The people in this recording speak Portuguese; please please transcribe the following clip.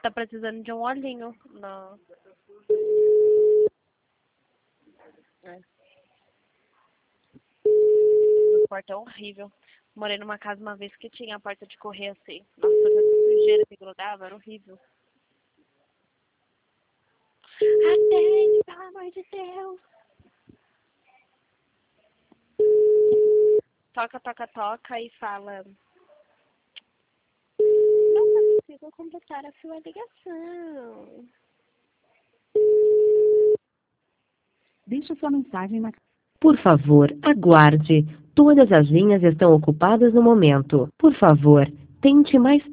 Tá precisando de um olhinho. Não. O porta é horrível. Morei numa casa uma vez que tinha a porta de correr assim. Nossa, toda sujeira que grudava, era horrível. Atende, pelo amor de Deus. Toca, toca, toca e fala. Não consigo completar a sua ligação. Deixe sua mensagem na... Por favor, aguarde. Todas as linhas estão ocupadas no momento. Por favor, tente mais